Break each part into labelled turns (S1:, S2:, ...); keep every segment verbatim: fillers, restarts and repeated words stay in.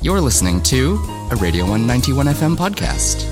S1: You're listening to a Radio one ninety-one F M podcast.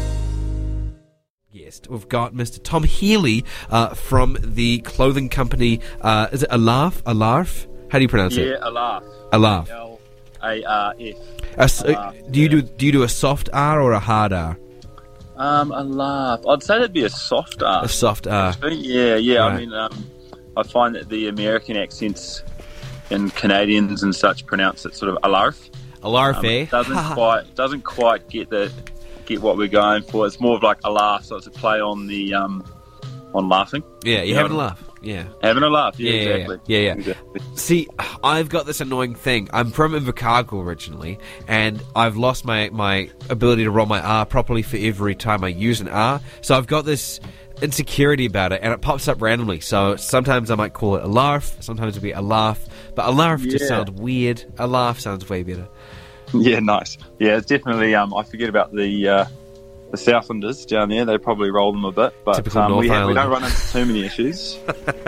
S2: Yes, we've got Mister Tom Healy uh, from the clothing company. Uh, is it Alarf? Alarf? How do you pronounce it?
S3: Yeah, Alarf.
S2: Alarf.
S3: L A R F.
S2: Uh, uh, do you do do you do a soft R or a hard R?
S3: Um, Alarf. I'd say that'd be a soft R.
S2: A soft R.
S3: Actually. Yeah, yeah.
S2: Right.
S3: I mean, um, I find that the American accents and Canadians and such pronounce it sort of Alarf.
S2: Alarf,
S3: Um,
S2: eh?
S3: it doesn't quite doesn't quite get the get what we're going for. It's more of like a laugh, so it's a play on the um on laughing.
S2: Yeah, you're
S3: You
S2: having
S3: know,
S2: a laugh. Yeah.
S3: Having a laugh. Yeah,
S2: Yeah, yeah,
S3: exactly.
S2: yeah, yeah.
S3: Exactly.
S2: See, I've got this annoying thing. I'm from Invercargill originally, and I've lost my, my ability to roll my R properly for every time I use an R. So I've got this insecurity about it, and it pops up randomly. So sometimes I might call it a larf, sometimes it'll be a laugh, but a larf just
S3: Yeah.
S2: sounds weird. A laugh sounds way better.
S3: Yeah, nice. Yeah, it's definitely. Um, I forget about the uh, the Southlanders down there. They probably roll them a bit, but
S2: Typical
S3: um, we,
S2: North
S3: ha- we don't
S2: Islander.
S3: run into too many issues.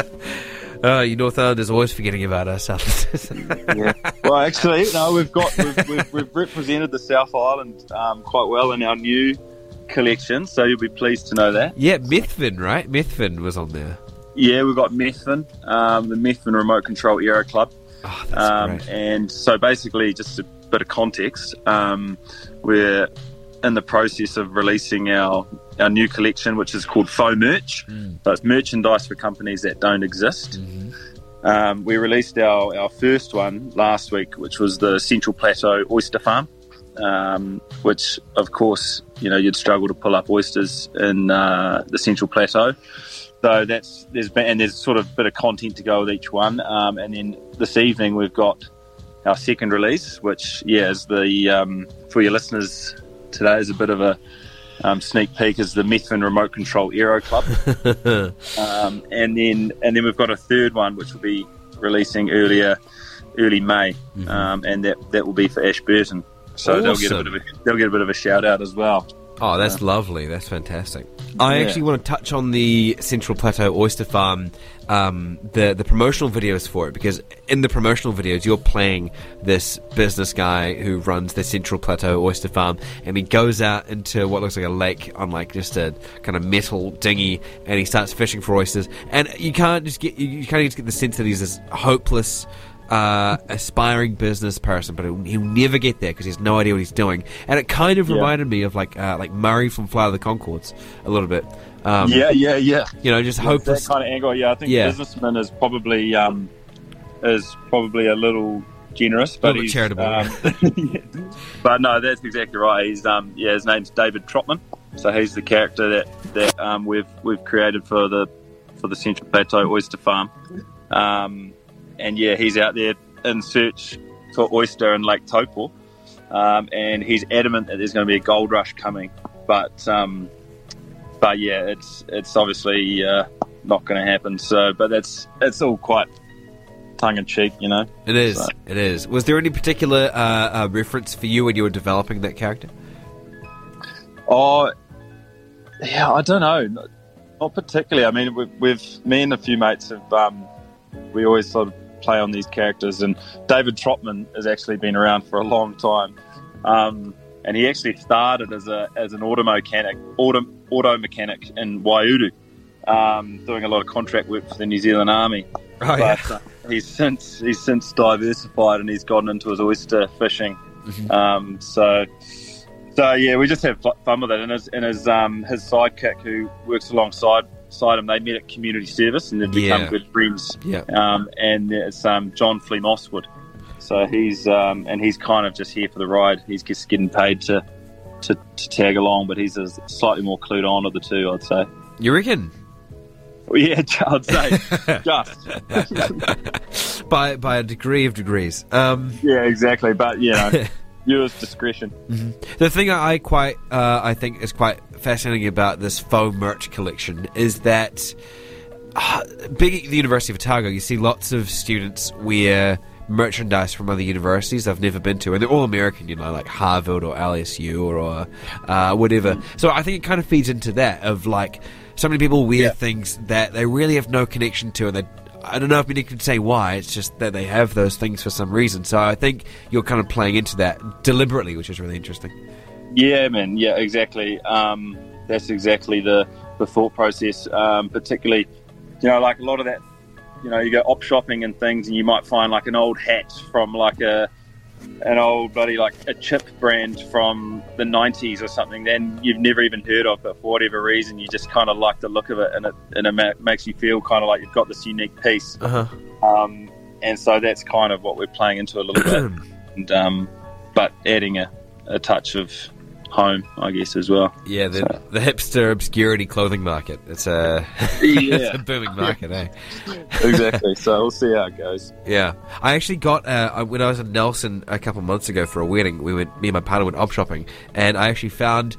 S2: Uh, you North Islanders always forgetting about us.
S3: Yeah. Well, actually, no, we've got we've, we've, we've represented the South Island um, quite well in our new collection, so you'll be pleased to know that.
S2: Yeah, Methvin, right? Methvin was on there.
S3: Yeah, we've got Methvin, um, the Methvin Remote Control Aero Club.
S2: Oh, that's
S3: Um,
S2: great.
S3: and so basically, just a bit of context, um, we're in the process of releasing our, our new collection, which is called Faux Merch.
S2: Mm.
S3: So it's merchandise for companies that don't exist.
S2: Mm-hmm.
S3: Um, we released our, our first one last week, which was the Central Plateau Oyster Farm, um, which, of course, you know, you'd struggle to pull up oysters in uh, the Central Plateau. So that's there's been, and there's sort of a bit of content to go with each one. Um, and then this evening we've got our second release, which yeah is the um, for your listeners today is a bit of a um, sneak peek, is the Methvin Remote Control Aero Club. um, and then and then we've got a third one which will be releasing earlier early May,
S2: Mhm.
S3: um, and that that will be for Ashburton. So they'll get a bit of a they'll get a bit of a shout out as well.
S2: Oh, that's lovely. That's fantastic. I
S3: Yeah.
S2: actually want to touch on the Central Plateau Oyster Farm, um, the the promotional videos for it, because in the promotional videos you're playing this business guy who runs the Central Plateau Oyster Farm, and he goes out into what looks like a lake on like just a kind of metal dinghy, and he starts fishing for oysters. And you can't just get you, you can't just get the sense that he's this hopeless, Uh, aspiring business person, but he'll, he'll never get there because he has no idea what he's doing. And it kind of
S3: Yeah.
S2: reminded me of like uh, like Murray from Flight of the Conchords a little bit. Um,
S3: yeah, yeah, yeah.
S2: you know, just
S3: Yeah,
S2: hopeless.
S3: that kind of angle. Yeah, I think
S2: Yeah.
S3: businessman is probably um, is probably a little generous, but
S2: little bit
S3: he's
S2: charitable.
S3: Um, but no, that's exactly right. He's um, yeah, his name's David Trotman. So he's the character that that um, we've we've created for the for the Central Plateau Oyster Farm. Um, and yeah, he's out there in search for oyster in Lake Taupo, um, and he's adamant that there's going to be a gold rush coming. But um, but yeah, it's it's obviously uh, not going to happen. So, but that's it's all quite tongue in cheek, you know.
S2: It is.
S3: So-
S2: It is. Was there any particular uh, uh, reference for you when you were developing that character?
S3: Oh, yeah, I don't know. Not, not particularly. I mean, we've, we've me and a few mates have um, we always sort of play on these characters, and David Trotman has actually been around for a long time, um, and he actually started as a as an auto mechanic, auto auto mechanic in Waiuru, um, doing a lot of contract work for the New Zealand Army.
S2: Oh,
S3: But uh, he's since he's since diversified and he's gotten into his oyster fishing.
S2: Mhm.
S3: Um, so. So yeah, we just have fun with it, and his and his um his sidekick who works alongside side him, they met at community service and they've become
S2: Yeah.
S3: good friends.
S2: Yeah.
S3: Um, and it's um John Flea Mosswood, so he's um and he's kind of just here for the ride. He's just getting paid to to, to tag along, but he's a slightly more clued on of the two, I'd say.
S2: You reckon?
S3: Well, yeah, I'd say just
S2: by by a degree of degrees. Um,
S3: yeah, exactly. But you know, viewers' discretion.
S2: The thing I quite, uh, I think, is quite fascinating about this faux merch collection is that, uh, being at the University of Otago, you see lots of students wear merchandise from other universities they've never been to, and they're all American, you know, like Harvard or L S U or, or uh, whatever. So I think it kind of feeds into that of like so many people wear
S3: Yeah.
S2: things that they really have no connection to, and they I don't know if many can say why. It's just that they have those things for some reason. So I think you're kind of playing into that deliberately, which is really interesting.
S3: Yeah, man. Yeah, exactly. Um, that's exactly the, the thought process. Um, particularly, you know, like a lot of that, you know, you go op shopping and things, and you might find like an old hat from like a an old bloody like a chip brand from the nineties or something. Then you've never even heard of, but for whatever reason, you just kind of like the look of it, and it and it ma- makes you feel kind of like you've got this unique piece.
S2: Uh-huh.
S3: Um, and so that's kind of what we're playing into a little bit, and um, but adding a, a touch of home, I guess, as well.
S2: Yeah, the,
S3: so.
S2: the hipster obscurity clothing market. It's a,
S3: yeah.
S2: it's a booming market, eh?
S3: Exactly. So we'll see how it goes.
S2: Yeah. I actually got, uh, when I was in Nelson a couple of months ago for a wedding, we went, me and my partner went op shopping, and I actually found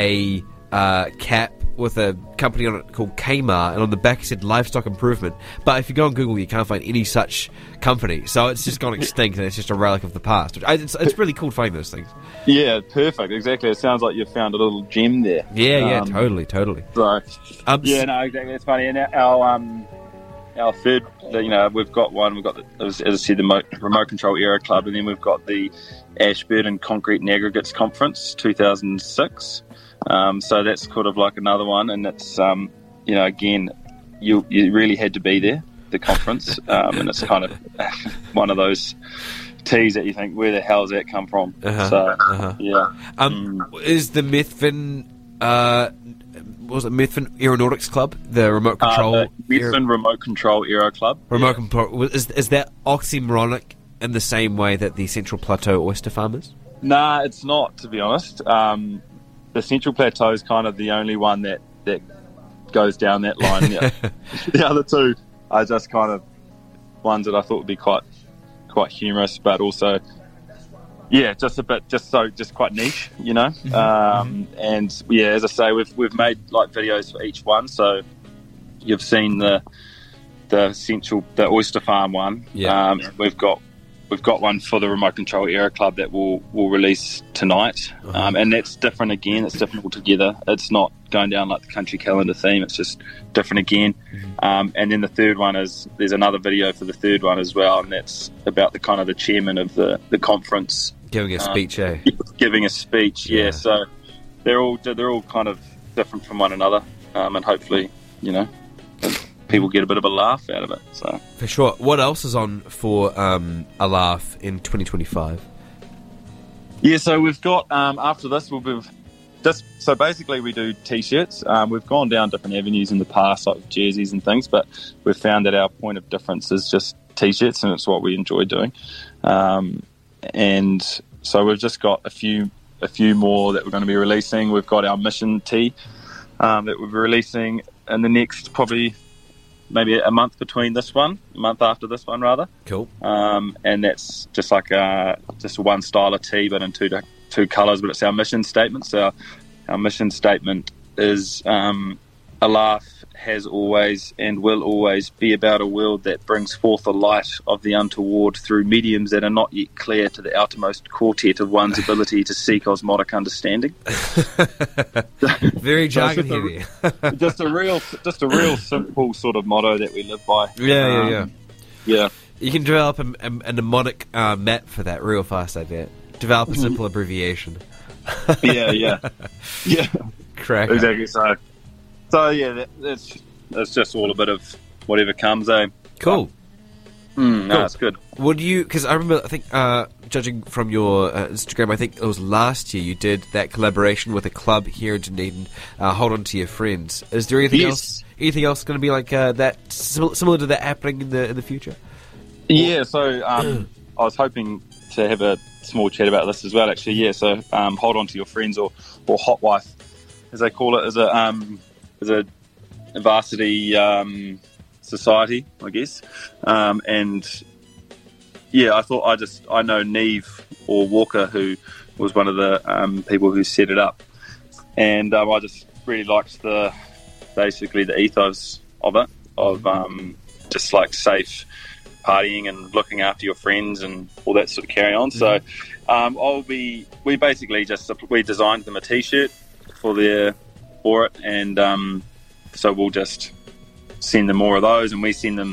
S2: a uh, cap with a company on it called Kmart, and on the back it said livestock improvement. But if you go on Google, you can't find any such company. So it's just gone extinct, and it's just a relic of the past. Which I, it's, it's really cool to find those things.
S3: Yeah, perfect. Exactly. It sounds like you've found a little gem there.
S2: Yeah, yeah,
S3: um,
S2: totally, totally.
S3: So,
S2: um,
S3: yeah, no, exactly. It's funny. And our um, our third, you know, we've got one. We've got, the, as, as I said, the Mo- Remote Control Aero Club, and then we've got the Ashburton Concrete and Aggregates Conference two thousand six. Um, so that's kind of like another one, and it's um, you know, again, you you really had to be there, the conference, um, and it's kind of one of those teas that you think, where the hell does that come from?
S2: Uh-huh,
S3: so
S2: uh-huh.
S3: yeah,
S2: um,
S3: mm.
S2: is the Methven, uh, was it Methven Aeronautics Club, the remote control?
S3: Uh, the Methven
S2: Aero-
S3: Remote Control Aero Club.
S2: Remote
S3: yeah.
S2: control is is that oxymoronic in the same way that the Central Plateau oyster farm is?
S3: Nah, it's not, to be honest. Um, the Central Plateau is kind of the only one that, that goes down that line. Yeah. The other two are just kind of ones that I thought would be quite quite humorous, but also, yeah, just a bit, just so, just quite niche, you know. Mm-hmm. Um, and yeah, as I say, we've we've made like videos for each one, so you've seen the the Central, the oyster farm one.
S2: Yeah.
S3: Um, we've got. We've got one for the Remote Control Aero Club that we'll, we'll release tonight.
S2: Uh-huh.
S3: Um, and that's different again. It's different altogether. It's not going down like the country calendar theme. It's just different again. Mm-hmm. Um, and then the third one is, there's another video for the third one as well, and that's about the kind of the chairman of the, the conference.
S2: Giving a speech,
S3: um,
S2: eh?
S3: Giving a speech, yeah. yeah. So they're all they're all kind of different from one another. Um, and hopefully, you know, people get a bit of a laugh out of it. So
S2: for sure. What else is on for um, a laugh in twenty twenty-five?
S3: Yeah, so we've got um, after this we'll be just so basically we do t-shirts. Um, we've gone down different avenues in the past, like jerseys and things, but we've found that our point of difference is just t-shirts, and it's what we enjoy doing. Um, and so we've just got a few a few more that we're going to be releasing. We've got our mission tee um, that we'll be releasing in the next probably. Maybe a month between this one, a month after this one, rather.
S2: Cool.
S3: Um, and that's just like a, just one style of tea, but in two two colours. But it's our mission statement. So our, our mission statement is um, a laugh has always and will always be about a world that brings forth the light of the untoward through mediums that are not yet clear to the outermost quartet of one's ability to seek osmotic understanding.
S2: Very jargon
S3: so
S2: heavy.
S3: a, just a real, just a real simple sort of motto that we live by.
S2: Yeah, yeah,
S3: um,
S2: yeah.
S3: Yeah.
S2: You can develop a, a, a mnemonic uh, map for that real fast, I bet. Develop a simple abbreviation.
S3: yeah, yeah, yeah.
S2: Crack.
S3: Exactly. So, so yeah, that, that's that's just all a bit of whatever comes. Eh?
S2: Cool.
S3: Mm, no,
S2: Cool.
S3: it's good.
S2: Would you? Because I remember, I think, uh, judging from your uh, Instagram, I think it was last year you did that collaboration with a club here in Dunedin. Uh, Hold on to your friends. Is there anything
S3: Yes.
S2: else? Anything else going to be like uh, that, sim- similar to that happening in the in the future?
S3: Yeah. So um, I was hoping to have a small chat about this as well. Actually, yeah. So um, hold on to your friends, or or hot wife, as they call it, as a um, as a varsity um, society, I guess. Um, and yeah, I thought I just I know Neve or Walker, who was one of the um, people who set it up, and um, I just really liked the basically the ethos of it, of um, just like safe partying and looking after your friends and all that sort of carry on. Mm-hmm. So um, I'll be we basically just we designed them a t-shirt for their for it, and um, so we'll just send them more of those, and we send them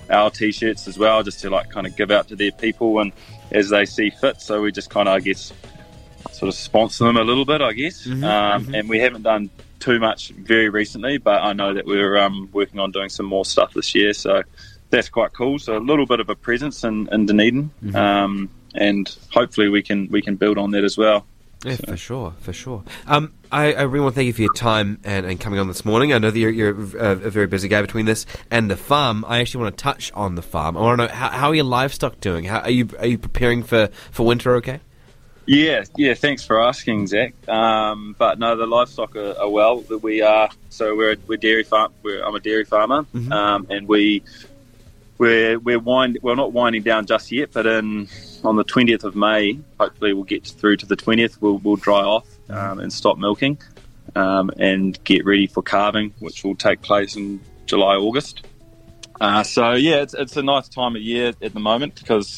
S3: our T-shirts as well, just to like kind of give out to their people and as they see fit. So we just kind of, I guess, sort of sponsor them a little bit, I guess.
S2: Mm-hmm,
S3: um,
S2: mm-hmm.
S3: And we haven't done too much very recently, but I know that we're um, working on doing some more stuff this year. So that's quite cool. So a little bit of a presence in, in Dunedin,
S2: mm-hmm. um,
S3: and hopefully we can we can build on that as well.
S2: Yeah, so. for sure, for sure. Um, I, I really want to thank you for your time and, and coming on this morning. I know that you're, you're a, a very busy guy between this and the farm. I actually want to touch on the farm. I want to know, how, how are your livestock doing? How are you are you preparing for, for winter okay?
S3: Yeah, yeah. Thanks for asking, Zach. Um, but no, the livestock are, are well. We are so we're we're dairy farm. We're, I'm a dairy farmer,
S2: mm-hmm. um,
S3: and we we're we're wind. We're not winding down just yet, but in on the twentieth of May, hopefully we'll get through to the twentieth. We'll we'll dry off um, and stop milking, um, and get ready for calving, which will take place in July, August. Uh, so yeah, it's it's a nice time of year at the moment because.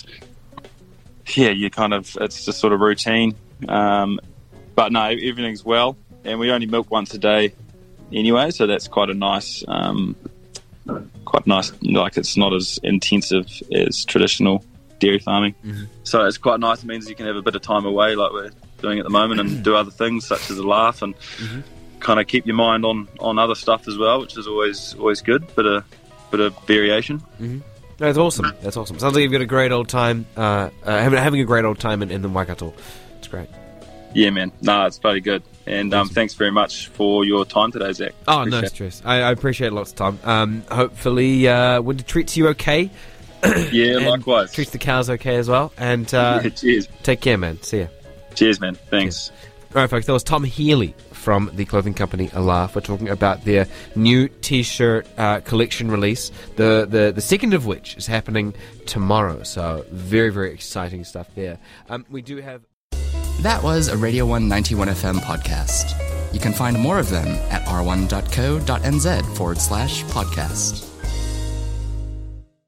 S3: Yeah, you kind of, it's just sort of routine. Um, but no, everything's well. And we only milk once a day anyway, so that's quite a nice, um, quite nice, like it's not as intensive as traditional dairy farming. Mm-hmm. So it's quite nice. It means you can have a bit of time away like we're doing at the moment and do other things such as a laugh and mm-hmm. kind of keep your mind on, on other stuff as well, which is always always good, bit of, bit of variation.
S2: Mm-hmm. That's awesome. That's awesome. Sounds like you've got a great old time, uh, uh, having, having a great old time in, in the Waikato. It's great.
S3: Yeah, man. No, it's very good. And um, awesome. Thanks very much for your time today, Zach.
S2: Oh, appreciate no stress. I, I appreciate it lots of time. Um, hopefully, uh, winter treats you okay.
S3: Yeah, likewise.
S2: Treats the cows okay as well. And uh,
S3: yeah, cheers.
S2: Take care, man. See ya.
S3: Cheers, man. Thanks.
S2: Cheers. All right, folks. That was Tom Healy from the clothing company Alarf. We're talking about their new T-shirt uh, collection release, the, the the second of which is happening tomorrow. So very, very exciting stuff there. Um, we do have...
S1: That was a Radio one ninety-one F M podcast. You can find more of them at r one dot co dot n z forward slash podcast.